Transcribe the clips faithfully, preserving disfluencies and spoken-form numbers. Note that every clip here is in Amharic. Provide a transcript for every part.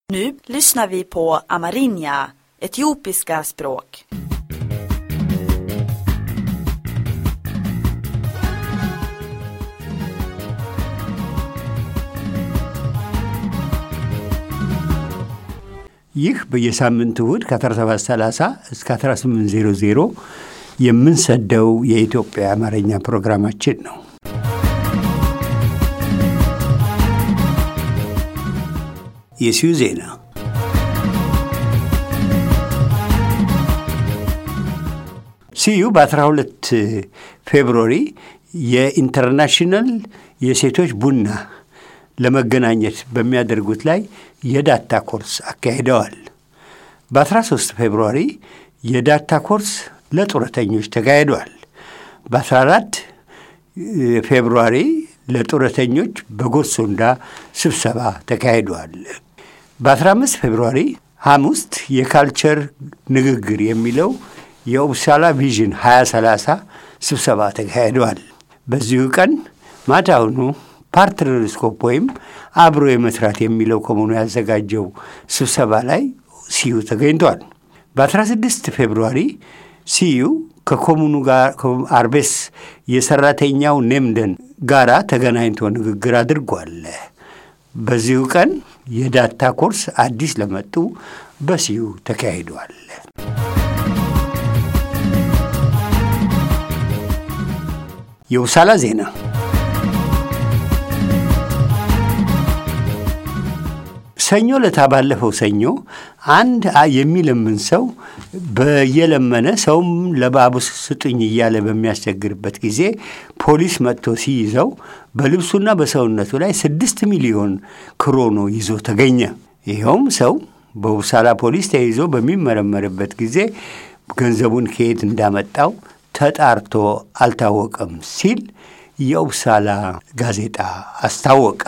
Nu lyssnar vi på Amarinja, etiopiska språk. ይህ በየሳምንቱ እሁድ ከ17 ሰላሳ እስከ አስራ ስምንት መቶ የምንሰደው የኢትዮጵያ አማርኛ ፕሮግራማችን ነው። የሲዩ ዜና ሲዩ በ12 ፌብሩዋሪ የኢንተርናሽናል የሴቶች ቡና ለመገናኘት በሚያደርጉት ላይ የዳታ ኮርስ አካሂደዋል። በ13 ፌብሩዋሪ የዳታ ኮርስ ለጡረተኞች ተካሂዷል። በ14 ፌብሩዋሪ ለጡረተኞች በጎሶንዳ ስብሰባ ተካሂዷል። በ15 ፌብሩዋሪ ሐሙስ የካልቸር ንግግር የሚለው የኡብሳላ ቪዥን ሃያ ሰላሳ ስብሰባ ተካሂዷል። በዚሁ ቀን ማታውኑ ፓርትነርስኮፕ ወይም አብሮ የመስራት የሚለው ኮሙኑ ያዘጋጀው ስብሰባ ላይ ሲዩ ተገኝቷል። በ16 ፌብሩዋሪ ሲዩ ከኮሙኑ ጋር አርቤስ የሰራተኛው ኔምደን ጋራ ተገናኝቶ ንግግር አድርጓል። በዚሁ ቀን የዳታ ኮርስ አዲስ ለመጡ በሲዩ ተካሂዷል። የኡብሳላ ዜና ሰኞ ለታባለፈው ሰኞ አንድ የሚለምን ሰው በየለመነ ሰውም ለባቡስ ስጡኝ እያለ በሚያስቸግርበት ጊዜ ፖሊስ መጥቶ ሲይዘው በልብሱና በሰውነቱ ላይ ስድስት ሚሊዮን ክሮኖ ይዞ ተገኘ። ይኸውም ሰው በኡብሳላ ፖሊስ ተይዞ በሚመረመርበት ጊዜ ገንዘቡን ከየት እንዳመጣው ተጣርቶ አልታወቀም ሲል የኡብሳላ ጋዜጣ አስታወቀ።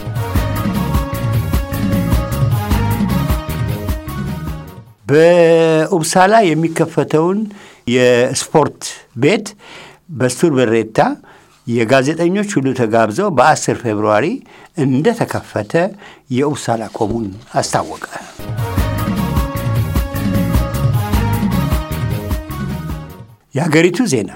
በኡብሳላ የሚከፈተውን የስፖርት ቤት በስቱር በሬታ የጋዜጠኞች ሁሉ ተጋብዘው በ10 ፌብሩዋሪ እንደተከፈተ የኡብሳላ ኮሙን አስታወቀ። የሀገሪቱ ዜና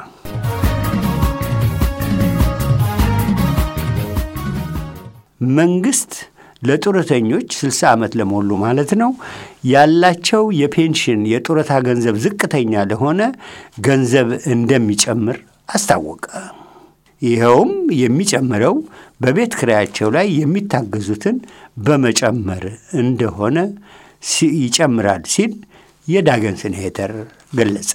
መንግስት ለጡረተኞች ስልሳ ዓመት ለሞሉ ማለት ነው ያላቸው የፔንሽን የጡረታ ገንዘብ ዝቅተኛ ለሆነ ገንዘብ እንደሚጨምር አስታወቀ። ይኸውም የሚጨምረው በቤት ክራያቸው ላይ የሚታገዙትን በመጨመር እንደሆነ ይጨምራል ሲል የዳገን ስንሄተር ገለጸ።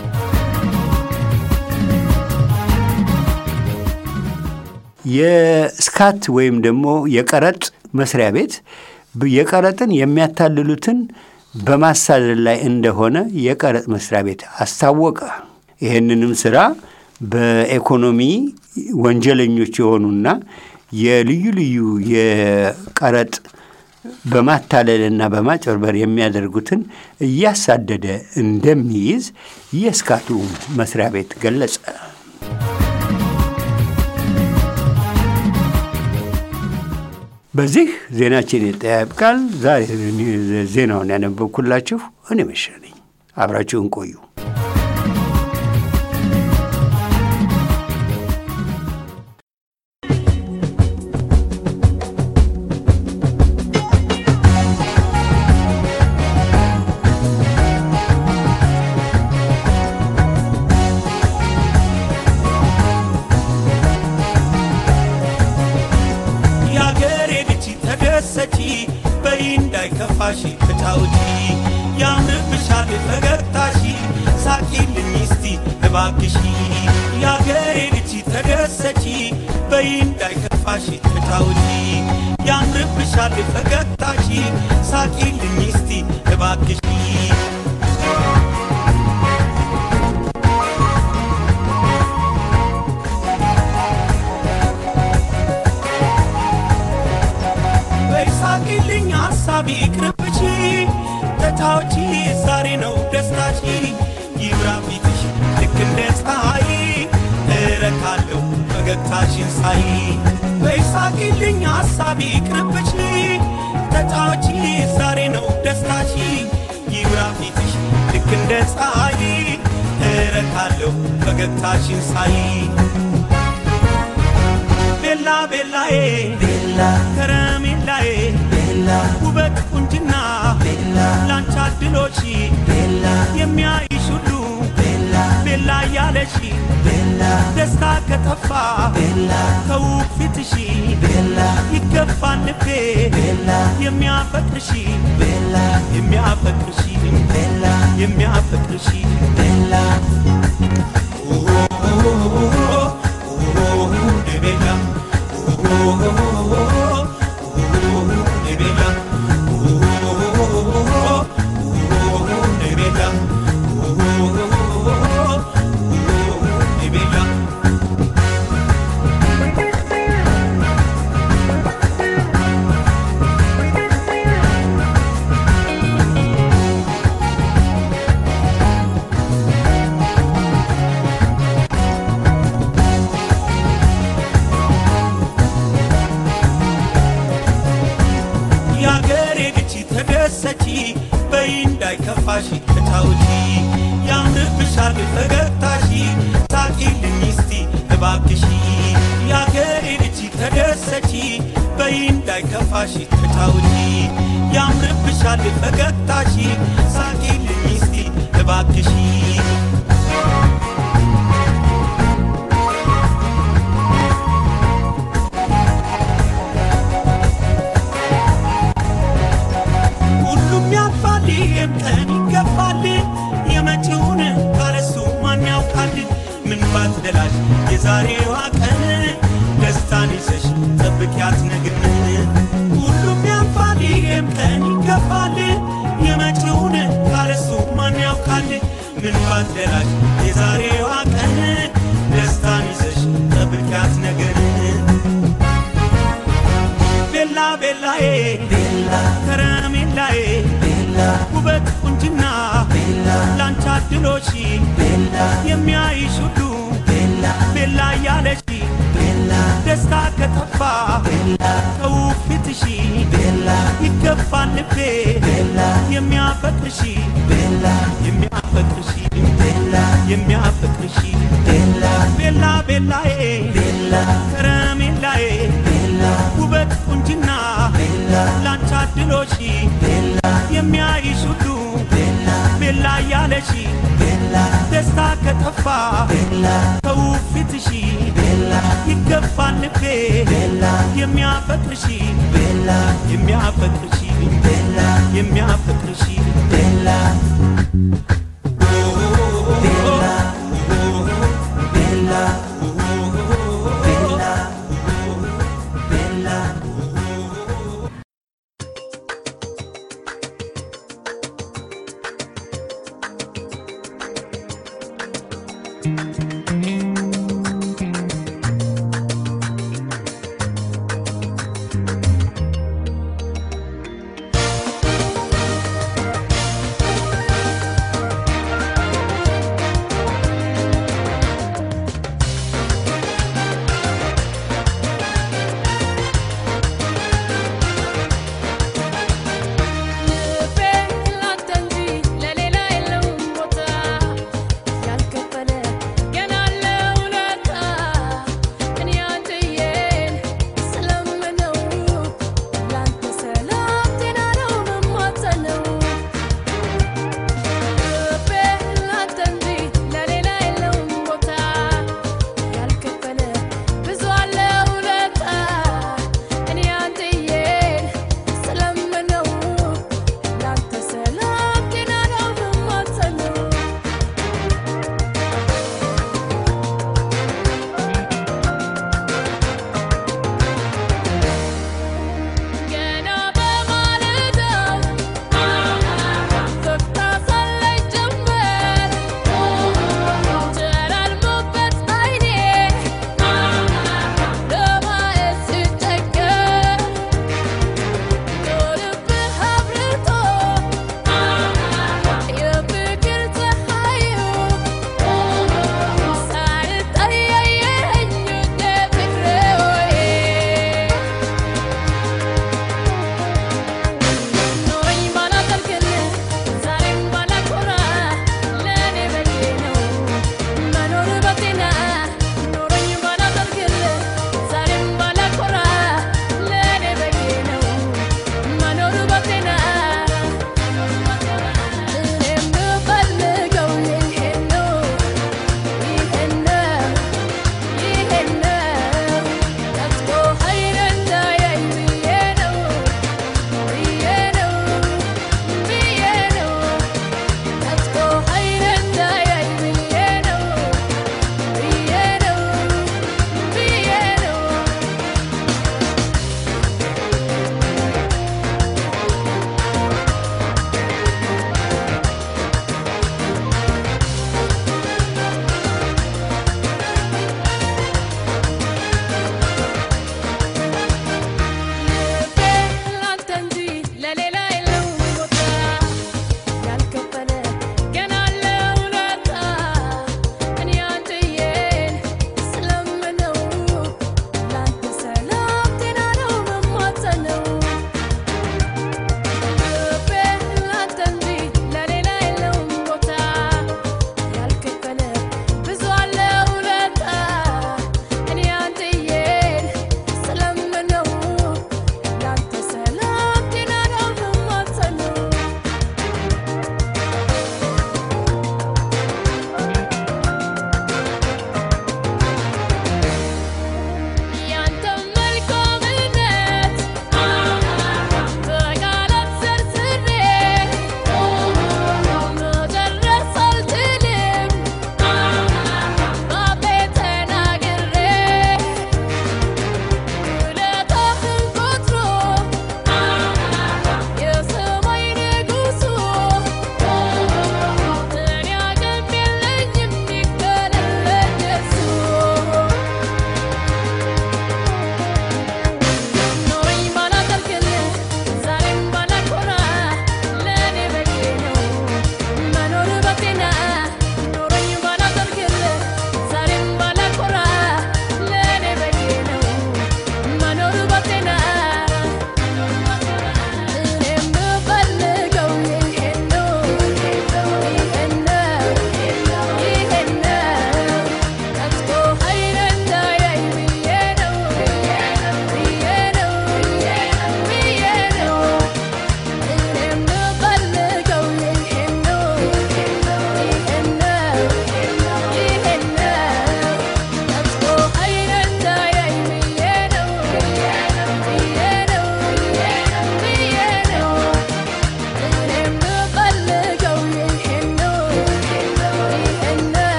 የስካት ወይም ደግሞ የቀረጥ መስሪያ ቤት የቀረጥን የሚያታልሉትን በማሳደድ ላይ እንደሆነ የቀረጥ መስሪያ ቤት አስታወቀ። ይህንንም ስራ በኢኮኖሚ ወንጀለኞች የሆኑና የልዩ ልዩ የቀረጥ በማታለልና በማጭበርበር የሚያደርጉትን እያሳደደ እንደሚይዝ የስካቱ መስሪያ ቤት ገለጸ። በዚህ ዜናችን ይጠያብቃል። ዛሬ ዜናውን ያነበብኩላችሁ እኔ መሸነኝ። አብራችሁን ቆዩ። Fashi Petauti Yam Bishad Fagatashi Saki Linisti Evakishi Yageriti Tagasachi Bain Dika Fashi Petauti Yam Bishad Fagatashi Saki Linisti Evakishi Sabi krepchi tatauchi sare no destachi yibra bitish likndestai erakalo ፈገግታሽን ሳይ በይሳቅልኝ ሐሳቢ ቅርብሽ ተጫውቺ ዛሬ ፀሐይ እረካለሁ ፈገግታሽን ሳይ ቤላ ቤላዬ ቤላ ከረሜላዬ ቤላ ውበት ቁንጅና ቤላ ላንቺ አድሎሽ ቤላ የሚያይሽ ሁሉ ቤላ ቤላ ያለሽ ቤላ ደስታ ከጠፋ ቤላ ከውብ ፊትሽ ቤላ ይገባል ልቤ ቤላ የሚያፈቅርሽ ቤላ የሚያፈቅርሽ ቤላ የሚያፈቅርሽ ቤላ ቤላ ከፋሽ ተታውጂ ያምርብሻል ፈገግታሽ ሳቂልኝ እስቲ እባክሽ ያገሬ ልጅ ተደሰቺ በይ እንዳይከፋሽ ተታውጂ ያምርብሻል ፈገግታሽ ሳቂልኝ እስቲ እባክሽ ቀን ይገባል የመጪውን ካለሱ ማን ያውቃል ምን ባትደላሽ የዛሬዋ ቀን ደስታን ይዘሽ ጠብቂያት ነገን ሁሉም ያልፋል ቀን ይገባል የመጪውን ካለሱ ማን ያውቃል ምን ባትደላሽ የዛሬዋ ቀን ደስታን ይዘሽ ጠብቂያት ነገን ቤላ ቤላዬ ቤላ ከረሜላዬ ውበት ቁንጅና ቤላ ላንቺ አድሎሽ ቤላ የሚያይሽ ሁሉ ቤላ ቤላ ያለሽ ቤላ ደስታ ከጠፋ ቤላ ከውብ ፊትሽ ቤላ ይገባል ልቤ ቤላ የሚያፈቅርሽ ቤላ የሚያፈቅርሽ ቤላ የሚያፈቅርሽ ቤላ ቤላ ቤላዬ ቤላ ከረሜላዬ ቤላ ውበት ቁንጅና ቤላ ላንቺ አድሎሽ ቤላ የሚያይሽ ሁሉ ቤላ ቤላ ያለሽ ቤላ ደስታ ከጠፋ ቤላ ከውብ ፊትሽ ቤላ ይገባል ልቤ ቤላ የሚያፈቅርሽ ቤላ የሚያፈቅርሽ ቤላ የሚያፈቅርሽ ቤላ ቤላ ቤላ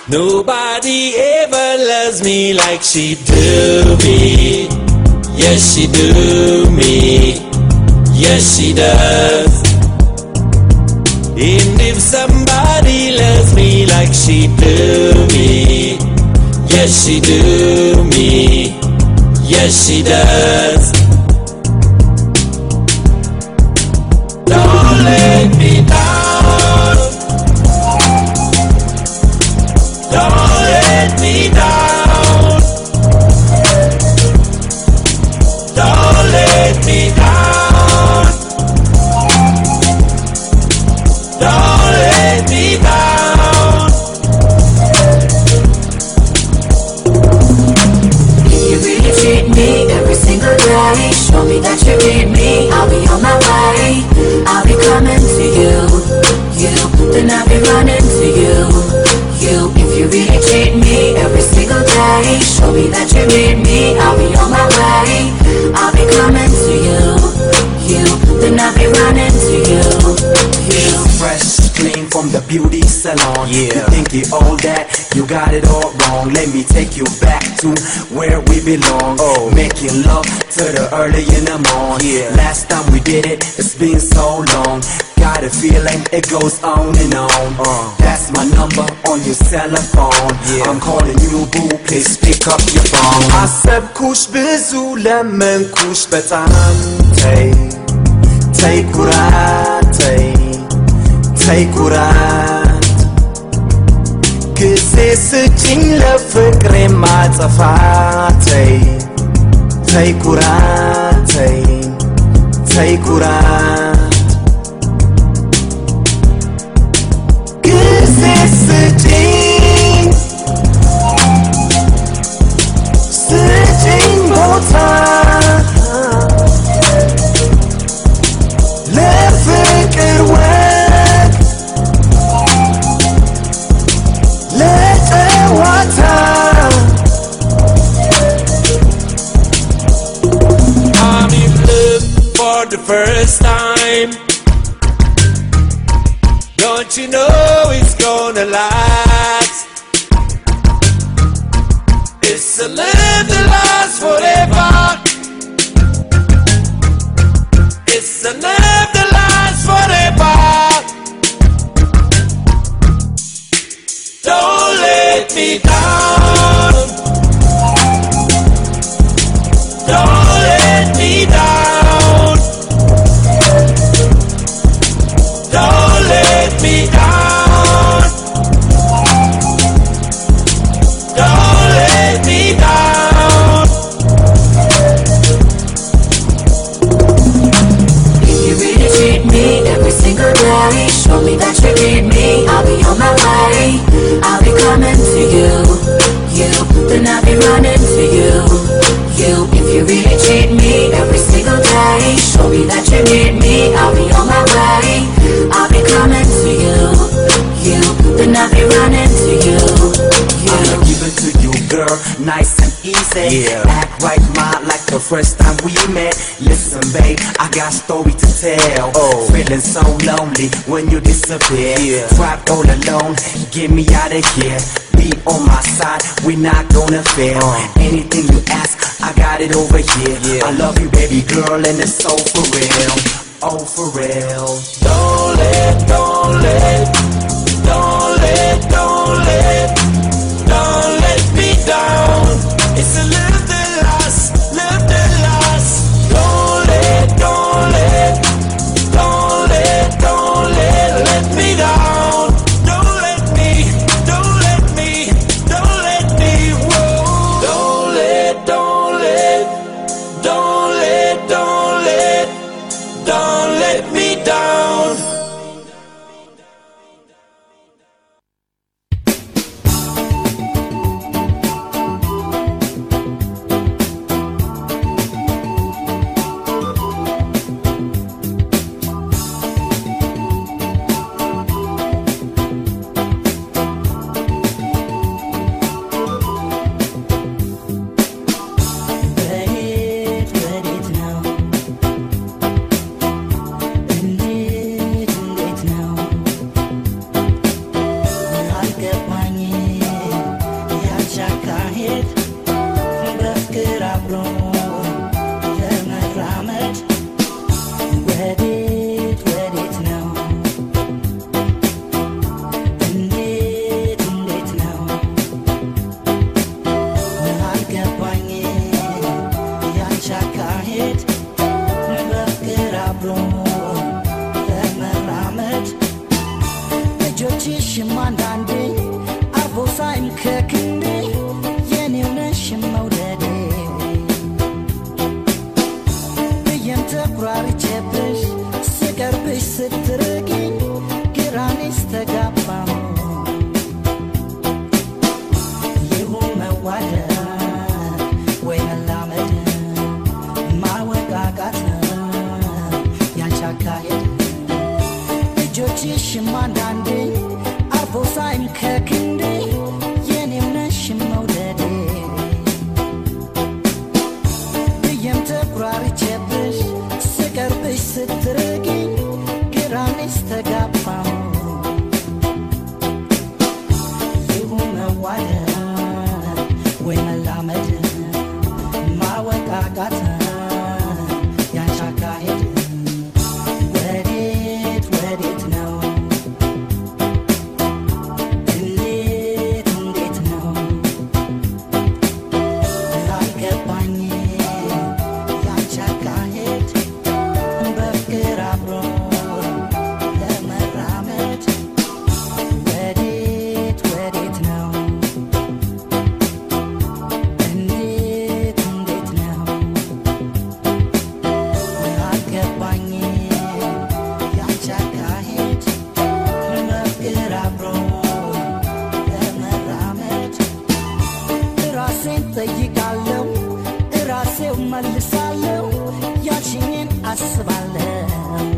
Nobody ever loves me like she do me. Yes, she do me. Yes, she does. And if somebody loves me like she do me, yes, she do me. Yes, she does. Don't let me down. Don't let me down. Don't let me down. Don't let me down. If you really treat me every single day, show me that you need me, I'll be on my way. I'll be coming to you, you, then I'll be running to you, you. If you really treat me every single day, show me that you need me, I'll be on my way. I'll be coming to you, you, then I'll be running to you, you. Fresh, clean from the beauty salon. Yeah. You think you all that, you got it all wrong. Let me take you back to where we belong. Oh. Making love to the early in the morning. Yeah. Last time we did it, it's been so long. Got a feeling it goes on and on. Uh. That's my number on your cell phone. Yeah. I'm calling you boo, please pick up your phone. አሰብኩሽ ብዙ ለመንኩሽ በጣም ተይ ተይ ኩራት ተይ ተይ ኩራት ጊዜ ስጪኝ ለፍቅሬ ማጠፋ ተይ ተይ ኩራት ተይ ተይ ኩራት ጊዜ ስጪኝ ስጪኝ ቦታ ለፍቅር ወግ ለጨዋታ I'm in love for the first time. Don't you know it's gonna last? It's a love that lasts forever. It's a love that lasts forever. Don't let me down. Don't let me down. Don't let me down. Don't let me down. If you really treat me every single day, show me that you need me, I'll be on my way. I'll be coming to you, you, then I'll be running to you, you. If you really treat me every single day, show me that you need me, I'll be on my way. I'll be coming to you, you, then I'll be running to you, you. I'ma give it to you, girl, nice and easy. Yeah. Act right, ma, like the first time we met. Listen, babe, I got story to tell. Oh. Feeling so lonely when you disappear. Yeah. Trapped all alone, get me out of here. Be on my side, we not gonna fail. Uh. Anything you ask, I got it over here. Yeah. I love you, baby girl, and it's so for real. Oh, for real. Don't let, don't let, don't let, don't let, don't let me down. It's a love that lasts, love that lasts. Don't let, don't let, don't let, don't let, let me down. Don't let me, don't let me, don't let me, whoa. Don't let, don't let, don't let, don't let, don't let me down. አቃተን ያንቺ አካሄድ ወዴት ወዴት ነው እንዴት እንዴት ነው አልገባኝ ያንቺ አካሄድ በፍቅር አብሮ ለመራመድ ወዴት ወዴት ነው እንዴት እንዴት ነው አልገባኝ ያንቺ አካሄድ በፍቅር አብሮ ለመራመድ ራሴን ጠይቃለሁ ራሴው መልሳለሁ ያልሽኝን አስባለሁ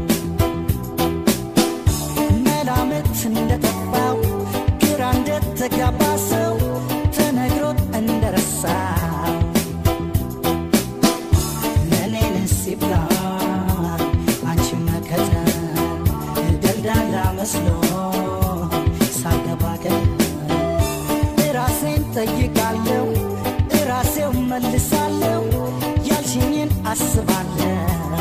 መላምት እንደጠፋው ግራ እንደተጋባ ሰው ተነግሮት እንደረሳው ለኔን ሲብላ አንቺ መከተል ደልዳላ መስሎ ሳገባ ራሴን ጠይቃለሁ ራሴው መልሳለሁ ያልሽኝን አስባለሁ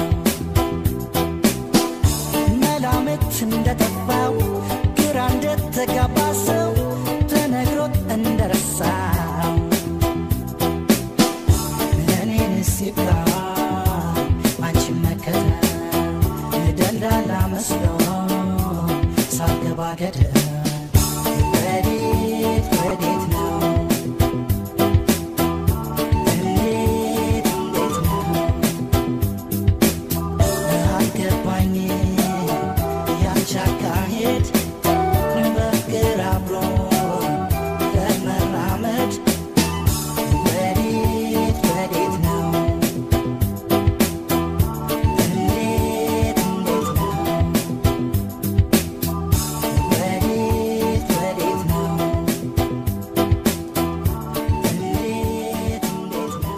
መላምት እንደጠፋው ግራ እንደተጋባ ሰው ተነግሮት እንደረሳው ለኔን ሲብላ አንቺ መከተል ደልዳላ መስሎ ሳገባ ገደል ወዴት ወዴት ነው እንዴት እንዴት ነው አልገባኝ ያንቺ አካሄድ በፍቅር አብሮ ለመራመድ ወዴት ወዴት ነው እንዴት እንዴት ነው ወዴት ወዴት ነው እንዴት እንዴት ነው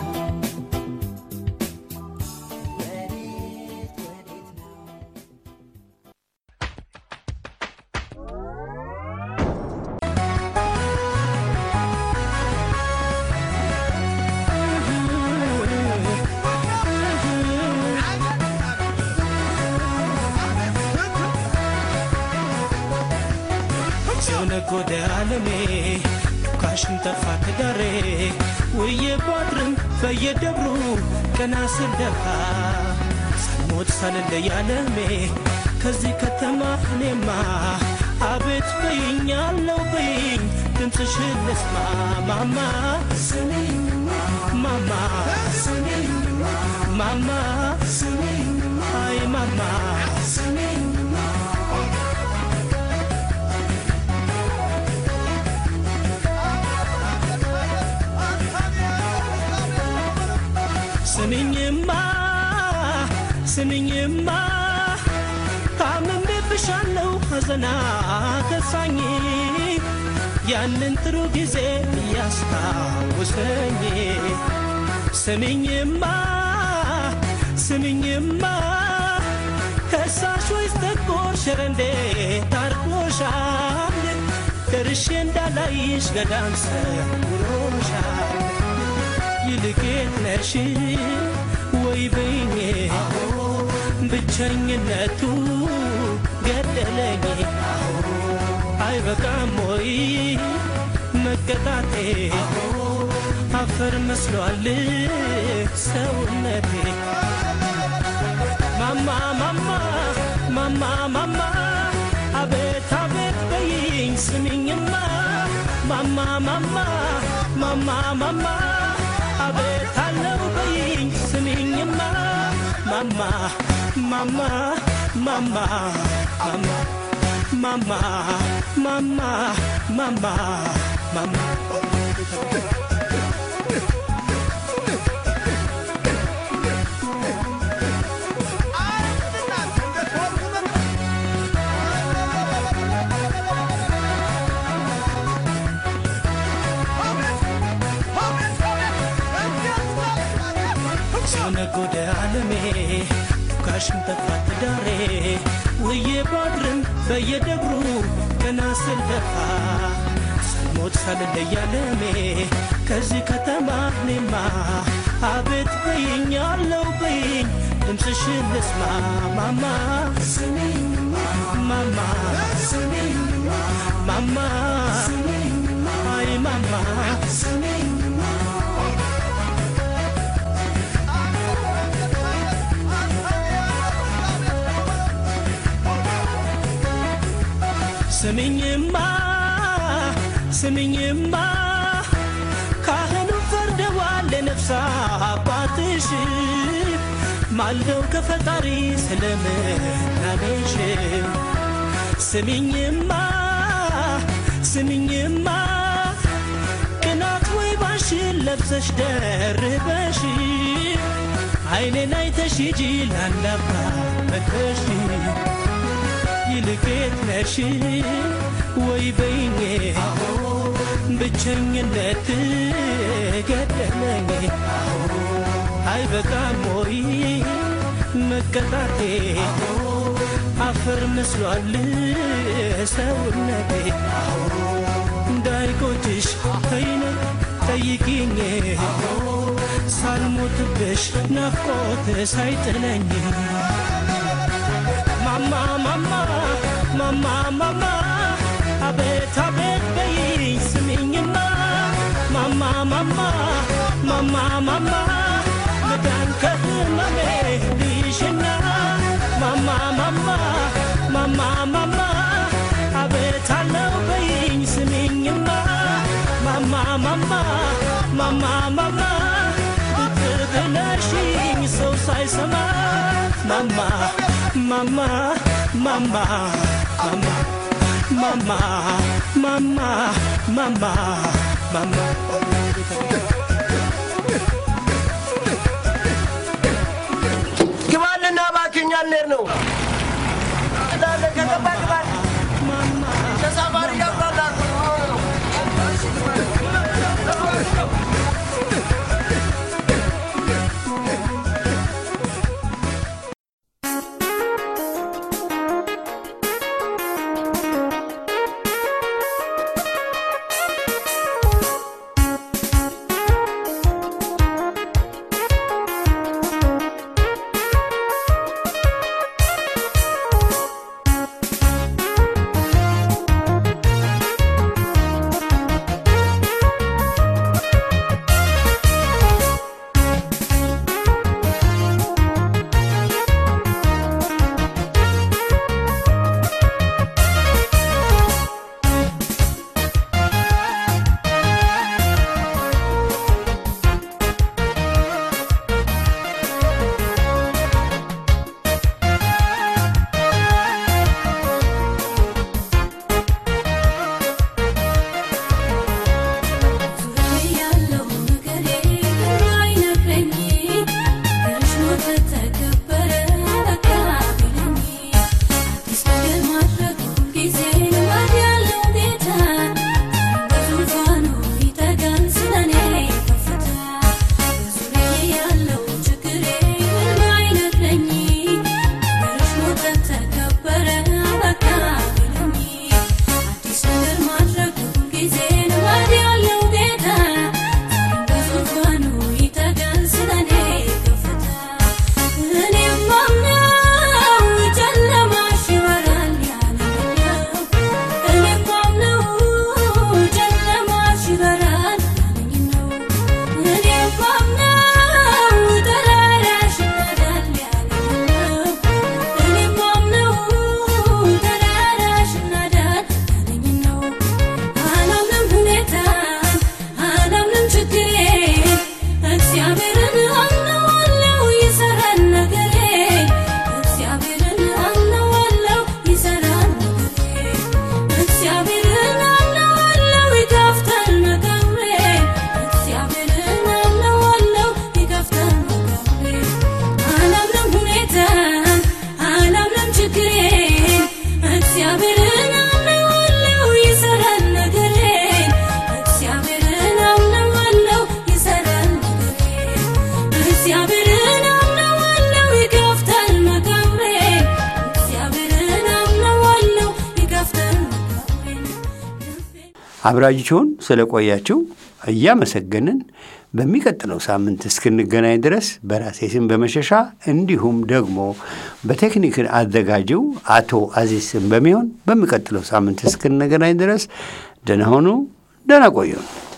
ወዴት ወዴት ነው ሲሆነጎደ ዓለሜ ካሽን ጠፋ ትዳሬ ውዬ ባድርም በየደብሩ ቀና ስልደፋ ሳልሞት ሳልለይ ዓለሜ ከዚህ ከተማ እኔማ አቤት በይኝ አለው በይኝ ድምፅሽን ልስማ ማማ ማማ ማማ አይ ማማ ስሚኝማ ስሚኝማ ታምሜብሻለሁ ሐዘና ከሳኝ ያንን ጥሩ ጊዜ ያስታውሰኝ ስሚኝማ ስሚኝማ ከሳሽ ወይስ ጠቆር ሸረንዴ ታርቆሻል ደርሼ እንዳላይሽ ገዳም ሰውሮሻል ይልቄት ነሽ ወይ በይኔ ብቸኝነቱ ገደለኝ አይበቃም ወይ መቀጣቴ አፈር መስሏል ሰውነቴ ማማ ማማ ማማ ማማ አቤት አቤት በይኝ ስሚኝማ ማማ ማማ ማማ ማማ አቤት አለው በይኝ ስሚኝማ ማማ ማማ ማማ ማማ ማማ ማማ ማማ ማማ ሲሆነጎደ ዓለሜ ካሽን ጠፋ ትዳሬ ውዬ ባድርም በየደብሩ ቀና ስልደፋ ሳልሞት ሳልለይ ዓለሜ ከዚህ ከተማ እኔማ አቤት በይኝ ያለው በይኝ ድምፅሽን ልስማ ማማ ማማ ማማ አይ ማማ ስሚኝማ ስሚኝማ ካህኑ ፈርደዋል ለነፍስ አባትሽ ማልደው ከፈጣሪ ስለምናለሽ ስሚኝማ ስሚኝማ ቅናት ወይ ባሽን ለብሰሽ ደርበሽ አይኔን አይተሽ ሂጂ ላላባ መተሽ ይልቄት ነሽ ወይ በይኝ ብቸኝነት ገደለኝ አይበቃም ወይ መቀጣቴ አፈር መስሏል ሰውነቴ እንዳይቆጭሽ ተይነ ጠይቂኝ ሳልሞትብሽ ናፍቆት ሳይጥለኝ ማማ ማማ ማማ ማማ አቤት አቤት በይኝ ስሚኝማ ማማ ማማ ማማ ማማ መዳን ከህመሜ ልይሽና ማማ ማማ ማማ ማማ አቤት አለው በይኝ ስሚኝማ ማማ ማማ ማማ ማማ ብትብለሽኝ ሰው ሳይሰማ ማማ ማማ ማማ ማማ Mama, mama, mama, mama. Gimana nama kinyan lerno? Ada ada kata apa gimana? Mama. Sabar ya brother. አብራችሁን ስለቆያችሁ እያመሰገንን በሚቀጥለው ሳምንት እስክንገናኝ ድረስ በራሴ ስም በመሸሻ እንዲሁም ደግሞ በቴክኒክ አዘጋጅው አቶ አዚዝ ስም በሚሆን በሚቀጥለው ሳምንት እስክንገናኝ ድረስ ደህና ሁኑ፣ ደህና ቆዩ።